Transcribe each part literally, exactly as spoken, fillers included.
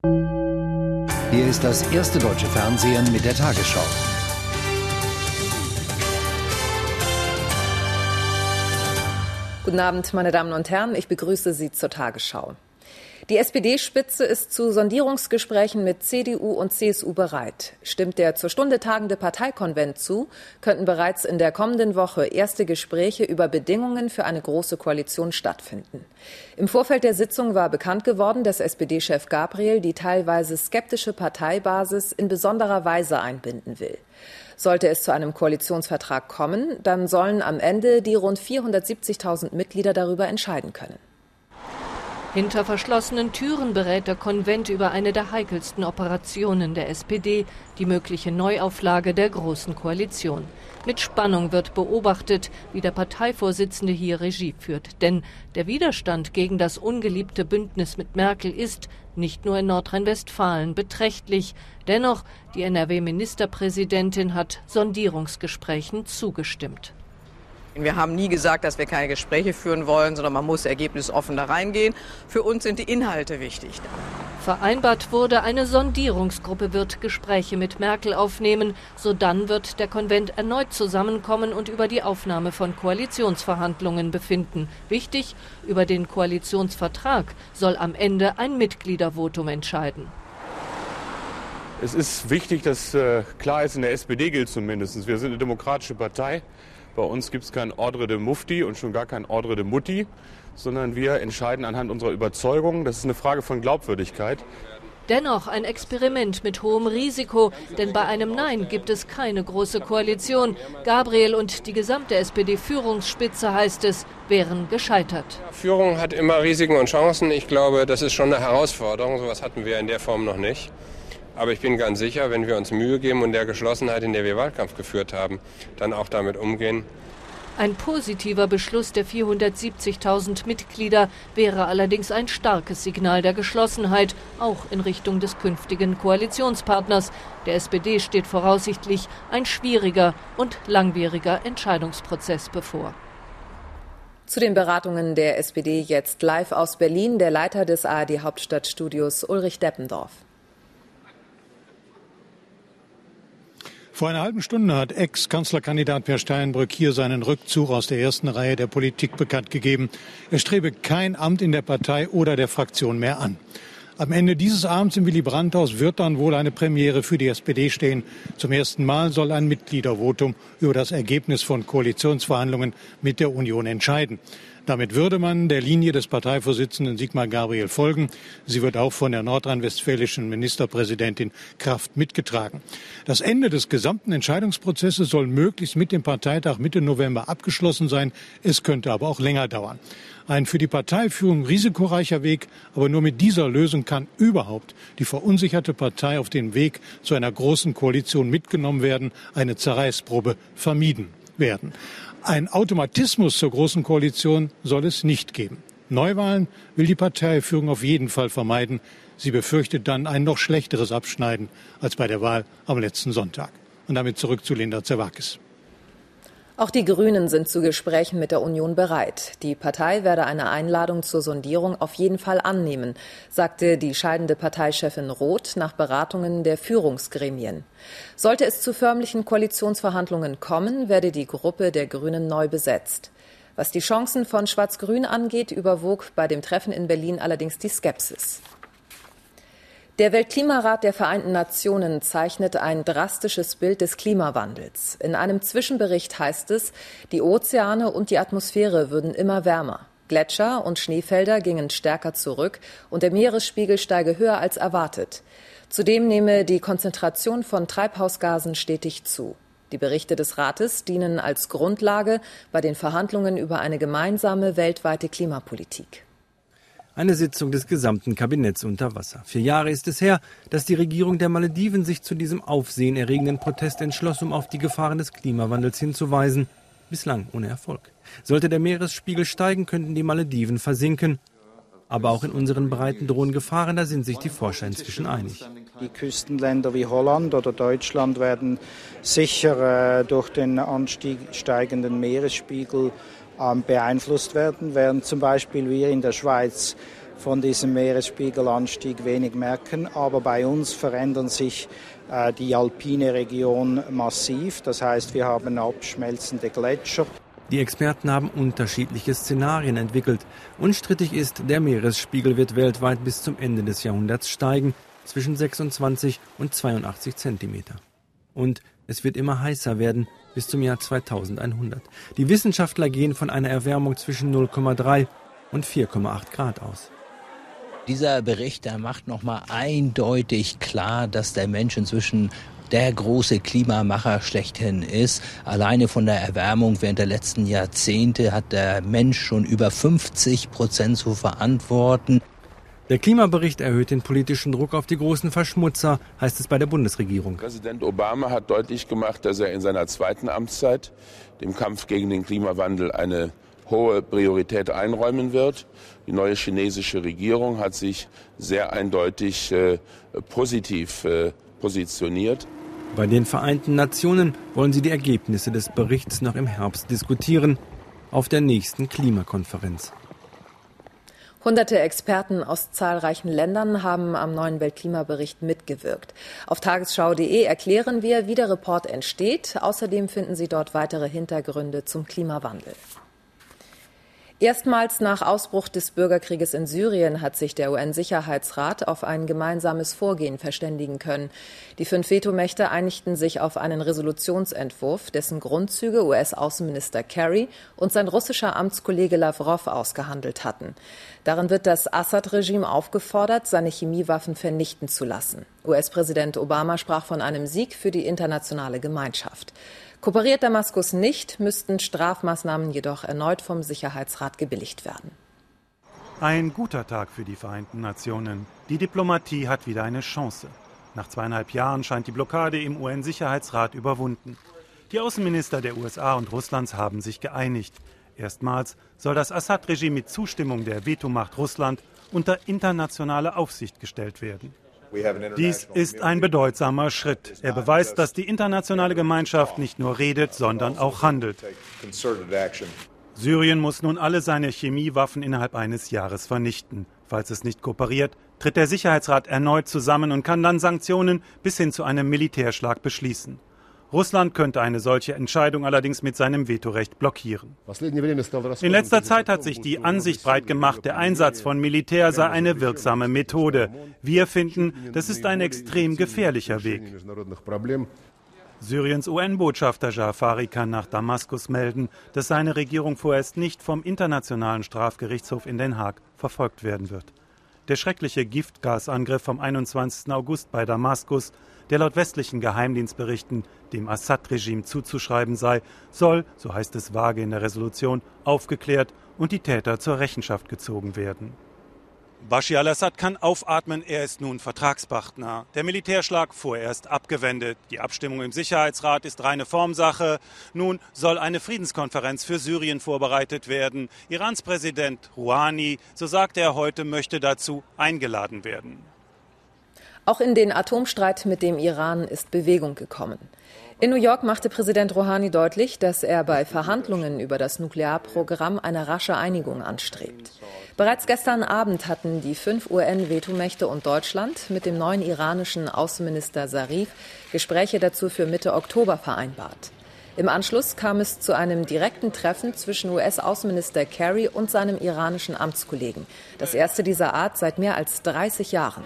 Hier ist das erste deutsche Fernsehen mit der Tagesschau. Guten Abend, meine Damen und Herren, ich begrüße Sie zur Tagesschau. Die S P D-Spitze ist zu Sondierungsgesprächen mit C D U und C S U bereit. Stimmt der zur Stunde tagende Parteikonvent zu, könnten bereits in der kommenden Woche erste Gespräche über Bedingungen für eine große Koalition stattfinden. Im Vorfeld der Sitzung war bekannt geworden, dass S P D-Chef Gabriel die teilweise skeptische Parteibasis in besonderer Weise einbinden will. Sollte es zu einem Koalitionsvertrag kommen, dann sollen am Ende die rund vierhundertsiebzigtausend Mitglieder darüber entscheiden können. Hinter verschlossenen Türen berät der Konvent über eine der heikelsten Operationen der S P D, die mögliche Neuauflage der Großen Koalition. Mit Spannung wird beobachtet, wie der Parteivorsitzende hier Regie führt. Denn der Widerstand gegen das ungeliebte Bündnis mit Merkel ist nicht nur in Nordrhein-Westfalen beträchtlich. Dennoch, die N R W-Ministerpräsidentin hat Sondierungsgesprächen zugestimmt. Wir haben nie gesagt, dass wir keine Gespräche führen wollen, sondern man muss ergebnisoffen da reingehen. Für uns sind die Inhalte wichtig. Vereinbart wurde, eine Sondierungsgruppe wird Gespräche mit Merkel aufnehmen. Sodann wird der Konvent erneut zusammenkommen und über die Aufnahme von Koalitionsverhandlungen befinden. Wichtig, über den Koalitionsvertrag soll am Ende ein Mitgliedervotum entscheiden. Es ist wichtig, dass äh, klar ist, in der S P D gilt zumindest, wir sind eine demokratische Partei. Bei uns gibt es kein Ordre de Mufti und schon gar kein Ordre de Mutti, sondern wir entscheiden anhand unserer Überzeugung. Das ist eine Frage von Glaubwürdigkeit. Dennoch ein Experiment mit hohem Risiko, denn bei einem Nein gibt es keine große Koalition. Gabriel und die gesamte S P D-Führungsspitze, heißt es, wären gescheitert. Führung hat immer Risiken und Chancen. Ich glaube, das ist schon eine Herausforderung. So etwas hatten wir in der Form noch nicht. Aber ich bin ganz sicher, wenn wir uns Mühe geben und der Geschlossenheit, in der wir Wahlkampf geführt haben, dann auch damit umgehen. Ein positiver Beschluss der vierhundertsiebzigtausend Mitglieder wäre allerdings ein starkes Signal der Geschlossenheit, auch in Richtung des künftigen Koalitionspartners. Der S P D steht voraussichtlich ein schwieriger und langwieriger Entscheidungsprozess bevor. Zu den Beratungen der S P D jetzt live aus Berlin der Leiter des A R D-Hauptstadtstudios Ulrich Deppendorf. Vor einer halben Stunde hat Ex-Kanzlerkandidat Per Steinbrück hier seinen Rückzug aus der ersten Reihe der Politik bekannt gegeben. Er strebe kein Amt in der Partei oder der Fraktion mehr an. Am Ende dieses Abends im Willy-Brandt-Haus wird dann wohl eine Premiere für die S P D stehen. Zum ersten Mal soll ein Mitgliedervotum über das Ergebnis von Koalitionsverhandlungen mit der Union entscheiden. Damit würde man der Linie des Parteivorsitzenden Sigmar Gabriel folgen. Sie wird auch von der nordrhein-westfälischen Ministerpräsidentin Kraft mitgetragen. Das Ende des gesamten Entscheidungsprozesses soll möglichst mit dem Parteitag Mitte November abgeschlossen sein. Es könnte aber auch länger dauern. Ein für die Parteiführung risikoreicher Weg, aber nur mit dieser Lösung kann überhaupt die verunsicherte Partei auf den Weg zu einer großen Koalition mitgenommen werden, eine Zerreißprobe vermieden werden. Ein Automatismus zur Großen Koalition soll es nicht geben. Neuwahlen will die Parteiführung auf jeden Fall vermeiden. Sie befürchtet dann ein noch schlechteres Abschneiden als bei der Wahl am letzten Sonntag. Und damit zurück zu Linda Zerwakis. Auch die Grünen sind zu Gesprächen mit der Union bereit. Die Partei werde eine Einladung zur Sondierung auf jeden Fall annehmen, sagte die scheidende Parteichefin Roth nach Beratungen der Führungsgremien. Sollte es zu förmlichen Koalitionsverhandlungen kommen, werde die Gruppe der Grünen neu besetzt. Was die Chancen von Schwarz-Grün angeht, überwog bei dem Treffen in Berlin allerdings die Skepsis. Der Weltklimarat der Vereinten Nationen zeichnet ein drastisches Bild des Klimawandels. In einem Zwischenbericht heißt es, die Ozeane und die Atmosphäre würden immer wärmer. Gletscher und Schneefelder gingen stärker zurück und der Meeresspiegel steige höher als erwartet. Zudem nehme die Konzentration von Treibhausgasen stetig zu. Die Berichte des Rates dienen als Grundlage bei den Verhandlungen über eine gemeinsame weltweite Klimapolitik. Eine Sitzung des gesamten Kabinetts unter Wasser. Vier Jahre ist es her, dass die Regierung der Malediven sich zu diesem aufsehenerregenden Protest entschloss, um auf die Gefahren des Klimawandels hinzuweisen. Bislang ohne Erfolg. Sollte der Meeresspiegel steigen, könnten die Malediven versinken. Aber auch in unseren Breiten drohen Gefahren, da sind sich die Forscher inzwischen einig. Die Küstenländer wie Holland oder Deutschland werden sicher äh, durch den ansteigenden Meeresspiegel beeinflusst werden, während zum Beispiel wir in der Schweiz von diesem Meeresspiegelanstieg wenig merken. Aber bei uns verändern sich äh, die alpine Region massiv. Das heißt, wir haben abschmelzende Gletscher. Die Experten haben unterschiedliche Szenarien entwickelt. Unstrittig ist, der Meeresspiegel wird weltweit bis zum Ende des Jahrhunderts steigen, zwischen sechsundzwanzig und zweiundachtzig Zentimeter. Und es wird immer heißer werden, bis zum Jahr zweitausendeinhundert. Die Wissenschaftler gehen von einer Erwärmung zwischen null Komma drei und vier Komma acht Grad aus. Dieser Bericht, der macht nochmal eindeutig klar, dass der Mensch inzwischen der große Klimamacher schlechthin ist. Alleine von der Erwärmung während der letzten Jahrzehnte hat der Mensch schon über fünfzig Prozent zu verantworten. Der Klimabericht erhöht den politischen Druck auf die großen Verschmutzer, heißt es bei der Bundesregierung. Präsident Obama hat deutlich gemacht, dass er in seiner zweiten Amtszeit dem Kampf gegen den Klimawandel eine hohe Priorität einräumen wird. Die neue chinesische Regierung hat sich sehr eindeutig äh, positiv äh, positioniert. Bei den Vereinten Nationen wollen sie die Ergebnisse des Berichts noch im Herbst diskutieren, auf der nächsten Klimakonferenz. Hunderte Experten aus zahlreichen Ländern haben am neuen Weltklimabericht mitgewirkt. Auf tagesschau punkt de erklären wir, wie der Report entsteht. Außerdem finden Sie dort weitere Hintergründe zum Klimawandel. Erstmals nach Ausbruch des Bürgerkrieges in Syrien hat sich der U N-Sicherheitsrat auf ein gemeinsames Vorgehen verständigen können. Die fünf Vetomächte einigten sich auf einen Resolutionsentwurf, dessen Grundzüge U S-Außenminister Kerry und sein russischer Amtskollege Lawrow ausgehandelt hatten. Darin wird das Assad-Regime aufgefordert, seine Chemiewaffen vernichten zu lassen. U S-Präsident Obama sprach von einem Sieg für die internationale Gemeinschaft. Kooperiert Damaskus nicht, müssten Strafmaßnahmen jedoch erneut vom Sicherheitsrat gebilligt werden. Ein guter Tag für die Vereinten Nationen. Die Diplomatie hat wieder eine Chance. Nach zweieinhalb Jahren scheint die Blockade im U N-Sicherheitsrat überwunden. Die Außenminister der U S A und Russlands haben sich geeinigt. Erstmals soll das Assad-Regime mit Zustimmung der Vetomacht Russland unter internationale Aufsicht gestellt werden. Dies ist ein bedeutsamer Schritt. Er beweist, dass die internationale Gemeinschaft nicht nur redet, sondern auch handelt. Syrien muss nun alle seine Chemiewaffen innerhalb eines Jahres vernichten. Falls es nicht kooperiert, tritt der Sicherheitsrat erneut zusammen und kann dann Sanktionen bis hin zu einem Militärschlag beschließen. Russland könnte eine solche Entscheidung allerdings mit seinem Vetorecht blockieren. In letzter Zeit hat sich die Ansicht breit gemacht, der Einsatz von Militär sei eine wirksame Methode. Wir finden, das ist ein extrem gefährlicher Weg. Syriens U N-Botschafter Jafari kann nach Damaskus melden, dass seine Regierung vorerst nicht vom Internationalen Strafgerichtshof in Den Haag verfolgt werden wird. Der schreckliche Giftgasangriff vom einundzwanzigsten August bei Damaskus, der laut westlichen Geheimdienstberichten dem Assad-Regime zuzuschreiben sei, soll, so heißt es vage in der Resolution, aufgeklärt und die Täter zur Rechenschaft gezogen werden. Bashar al-Assad kann aufatmen, er ist nun Vertragspartner. Der Militärschlag vorerst abgewendet. Die Abstimmung im Sicherheitsrat ist reine Formsache. Nun soll eine Friedenskonferenz für Syrien vorbereitet werden. Irans Präsident Rouhani, so sagte er heute, möchte dazu eingeladen werden. Auch in den Atomstreit mit dem Iran ist Bewegung gekommen. In New York machte Präsident Rouhani deutlich, dass er bei Verhandlungen über das Nuklearprogramm eine rasche Einigung anstrebt. Bereits gestern Abend hatten die fünf U N-Vetomächte und Deutschland mit dem neuen iranischen Außenminister Zarif Gespräche dazu für Mitte Oktober vereinbart. Im Anschluss kam es zu einem direkten Treffen zwischen U S-Außenminister Kerry und seinem iranischen Amtskollegen. Das erste dieser Art seit mehr als dreißig Jahren.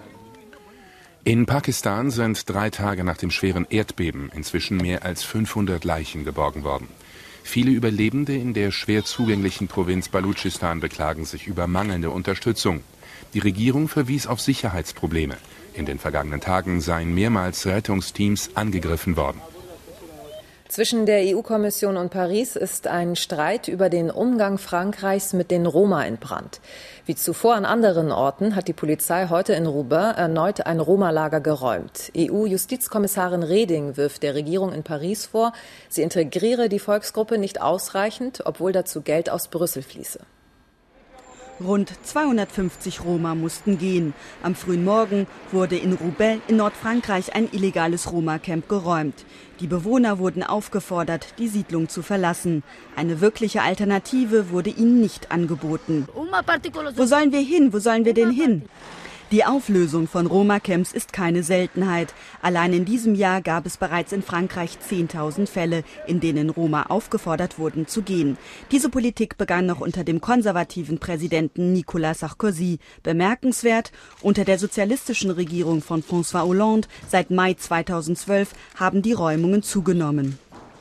In Pakistan sind drei Tage nach dem schweren Erdbeben inzwischen mehr als fünfhundert Leichen geborgen worden. Viele Überlebende in der schwer zugänglichen Provinz Baluchistan beklagen sich über mangelnde Unterstützung. Die Regierung verwies auf Sicherheitsprobleme. In den vergangenen Tagen seien mehrmals Rettungsteams angegriffen worden. Zwischen der E U-Kommission und Paris ist ein Streit über den Umgang Frankreichs mit den Roma entbrannt. Wie zuvor an anderen Orten hat die Polizei heute in Roubaix erneut ein Roma-Lager geräumt. E U-Justizkommissarin Reding wirft der Regierung in Paris vor, sie integriere die Volksgruppe nicht ausreichend, obwohl dazu Geld aus Brüssel fließe. Rund zweihundertfünfzig Roma mussten gehen. Am frühen Morgen wurde in Roubaix in Nordfrankreich ein illegales Roma-Camp geräumt. Die Bewohner wurden aufgefordert, die Siedlung zu verlassen. Eine wirkliche Alternative wurde ihnen nicht angeboten. Wo sollen wir hin? Wo sollen wir denn hin? Die Auflösung von Roma-Camps ist keine Seltenheit. Allein in diesem Jahr gab es bereits in Frankreich zehntausend Fälle, in denen Roma aufgefordert wurden zu gehen. Diese Politik begann noch unter dem konservativen Präsidenten Nicolas Sarkozy. Bemerkenswert, unter der sozialistischen Regierung von François Hollande seit Mai zweitausendzwölf haben die Räumungen zugenommen.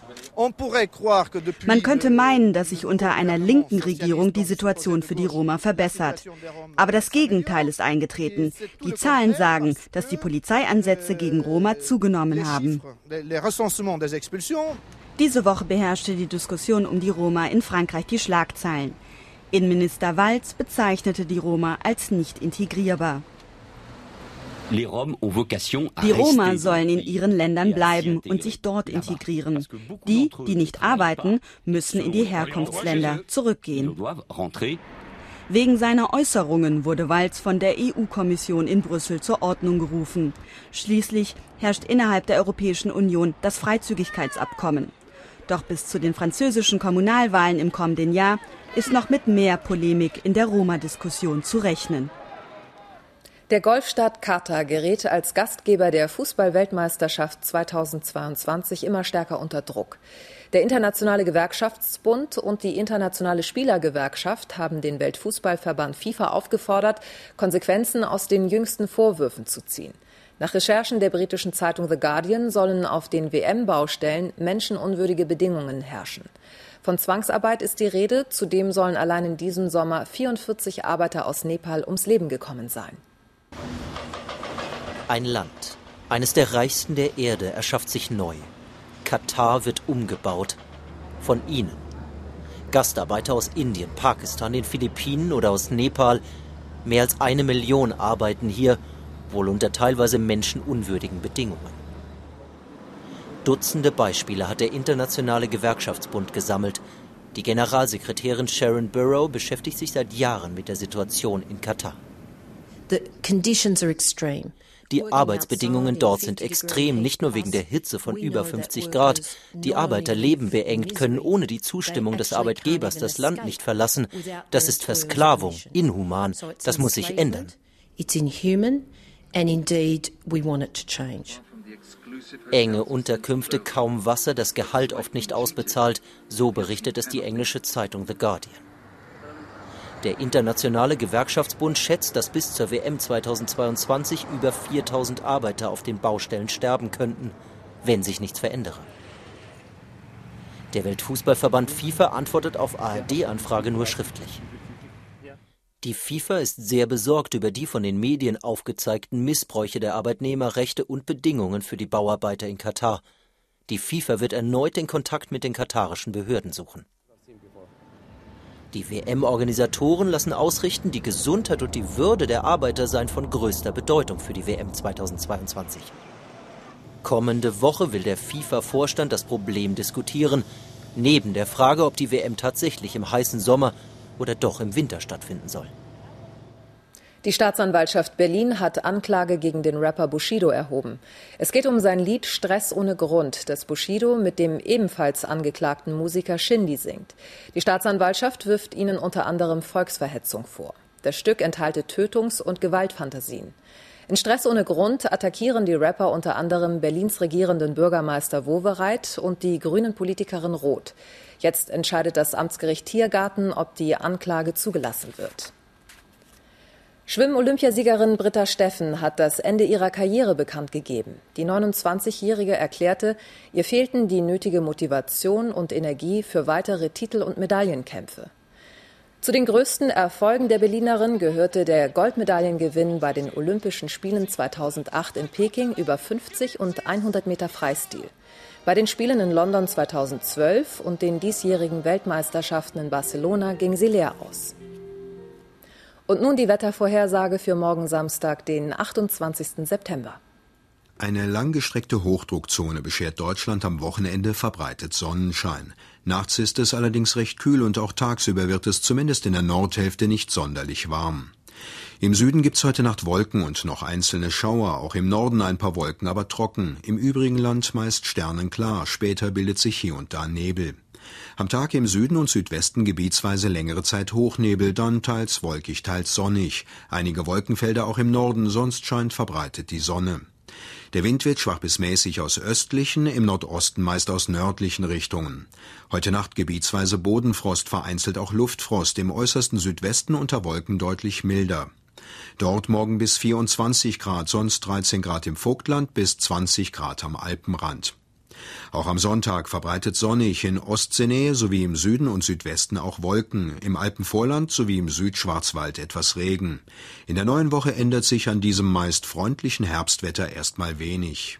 Man könnte meinen, dass sich unter einer linken Regierung die Situation für die Roma verbessert. Aber das Gegenteil ist eingetreten. Die Zahlen sagen, dass die Polizeieinsätze gegen Roma zugenommen haben. Diese Woche beherrschte die Diskussion um die Roma in Frankreich die Schlagzeilen. Innenminister Valls bezeichnete die Roma als nicht integrierbar. Die Roma sollen in ihren Ländern bleiben und sich dort integrieren. Die, die nicht arbeiten, müssen in die Herkunftsländer zurückgehen. Wegen seiner Äußerungen wurde Valls von der E U-Kommission in Brüssel zur Ordnung gerufen. Schließlich herrscht innerhalb der Europäischen Union das Freizügigkeitsabkommen. Doch bis zu den französischen Kommunalwahlen im kommenden Jahr ist noch mit mehr Polemik in der Roma-Diskussion zu rechnen. Der Golfstaat Katar gerät als Gastgeber der Fußball-Weltmeisterschaft zweitausendzweiundzwanzig immer stärker unter Druck. Der Internationale Gewerkschaftsbund und die Internationale Spielergewerkschaft haben den Weltfußballverband FIFA aufgefordert, Konsequenzen aus den jüngsten Vorwürfen zu ziehen. Nach Recherchen der britischen Zeitung The Guardian sollen auf den W M-Baustellen menschenunwürdige Bedingungen herrschen. Von Zwangsarbeit ist die Rede, zudem sollen allein in diesem Sommer vierundvierzig Arbeiter aus Nepal ums Leben gekommen sein. Ein Land, eines der reichsten der Erde, erschafft sich neu. Katar wird umgebaut. Von ihnen. Gastarbeiter aus Indien, Pakistan, den Philippinen oder aus Nepal. Mehr als eine Million arbeiten hier, wohl unter teilweise menschenunwürdigen Bedingungen. Dutzende Beispiele hat der Internationale Gewerkschaftsbund gesammelt. Die Generalsekretärin Sharon Burrow beschäftigt sich seit Jahren mit der Situation in Katar. Die Arbeitsbedingungen dort sind extrem, nicht nur wegen der Hitze von über fünfzig Grad. Die Arbeiter leben beengt, können ohne die Zustimmung des Arbeitgebers das Land nicht verlassen. Das ist Versklavung, inhuman. Das muss sich ändern. Enge Unterkünfte, kaum Wasser, das Gehalt oft nicht ausbezahlt. So berichtet es die englische Zeitung The Guardian. Der Internationale Gewerkschaftsbund schätzt, dass bis zur W M zweitausendzweiundzwanzig über viertausend Arbeiter auf den Baustellen sterben könnten, wenn sich nichts verändere. Der Weltfußballverband FIFA antwortet auf A R D-Anfrage nur schriftlich. Die FIFA ist sehr besorgt über die von den Medien aufgezeigten Missbräuche der Arbeitnehmerrechte und Bedingungen für die Bauarbeiter in Katar. Die FIFA wird erneut den Kontakt mit den katarischen Behörden suchen. Die W M-Organisatoren lassen ausrichten, die Gesundheit und die Würde der Arbeiter seien von größter Bedeutung für die W M zweitausendzweiundzwanzig. Kommende Woche will der FIFA-Vorstand das Problem diskutieren, neben der Frage, ob die W M tatsächlich im heißen Sommer oder doch im Winter stattfinden soll. Die Staatsanwaltschaft Berlin hat Anklage gegen den Rapper Bushido erhoben. Es geht um sein Lied Stress ohne Grund, das Bushido mit dem ebenfalls angeklagten Musiker Shindy singt. Die Staatsanwaltschaft wirft ihnen unter anderem Volksverhetzung vor. Das Stück enthalte Tötungs- und Gewaltfantasien. In Stress ohne Grund attackieren die Rapper unter anderem Berlins regierenden Bürgermeister Wowereit und die Grünen-Politikerin Roth. Jetzt entscheidet das Amtsgericht Tiergarten, ob die Anklage zugelassen wird. Schwimm-Olympiasiegerin Britta Steffen hat das Ende ihrer Karriere bekannt gegeben. Die neunundzwanzigjährige erklärte, ihr fehlten die nötige Motivation und Energie für weitere Titel- und Medaillenkämpfe. Zu den größten Erfolgen der Berlinerin gehörte der Goldmedaillengewinn bei den Olympischen Spielen zweitausendacht in Peking über fünfzig und hundert Meter Freistil. Bei den Spielen in London zweitausendzwölf und den diesjährigen Weltmeisterschaften in Barcelona ging sie leer aus. Und nun die Wettervorhersage für morgen Samstag, den achtundzwanzigsten September. Eine langgestreckte Hochdruckzone beschert Deutschland am Wochenende verbreitet Sonnenschein. Nachts ist es allerdings recht kühl und auch tagsüber wird es zumindest in der Nordhälfte nicht sonderlich warm. Im Süden gibt's heute Nacht Wolken und noch einzelne Schauer, auch im Norden ein paar Wolken, aber trocken. Im übrigen Land meist sternenklar, später bildet sich hier und da Nebel. Am Tag im Süden und Südwesten gebietsweise längere Zeit Hochnebel, dann teils wolkig, teils sonnig. Einige Wolkenfelder auch im Norden, sonst scheint verbreitet die Sonne. Der Wind wird schwach bis mäßig aus östlichen, im Nordosten meist aus nördlichen Richtungen. Heute Nacht gebietsweise Bodenfrost, vereinzelt auch Luftfrost, im äußersten Südwesten unter Wolken deutlich milder. Dort morgen bis vierundzwanzig Grad, sonst dreizehn Grad im Vogtland bis zwanzig Grad am Alpenrand. Auch am Sonntag verbreitet sonnig, in Ostseenähe sowie im Süden und Südwesten auch Wolken, im Alpenvorland sowie im Südschwarzwald etwas Regen. In der neuen Woche ändert sich an diesem meist freundlichen Herbstwetter erstmal wenig.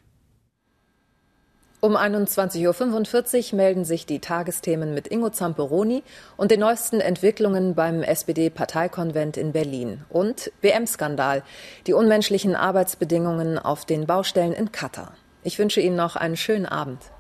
Um einundzwanzig Uhr fünfundvierzig melden sich die Tagesthemen mit Ingo Zamperoni und den neuesten Entwicklungen beim S P D-Parteikonvent in Berlin. Und W M-Skandal, die unmenschlichen Arbeitsbedingungen auf den Baustellen in Katar. Ich wünsche Ihnen noch einen schönen Abend.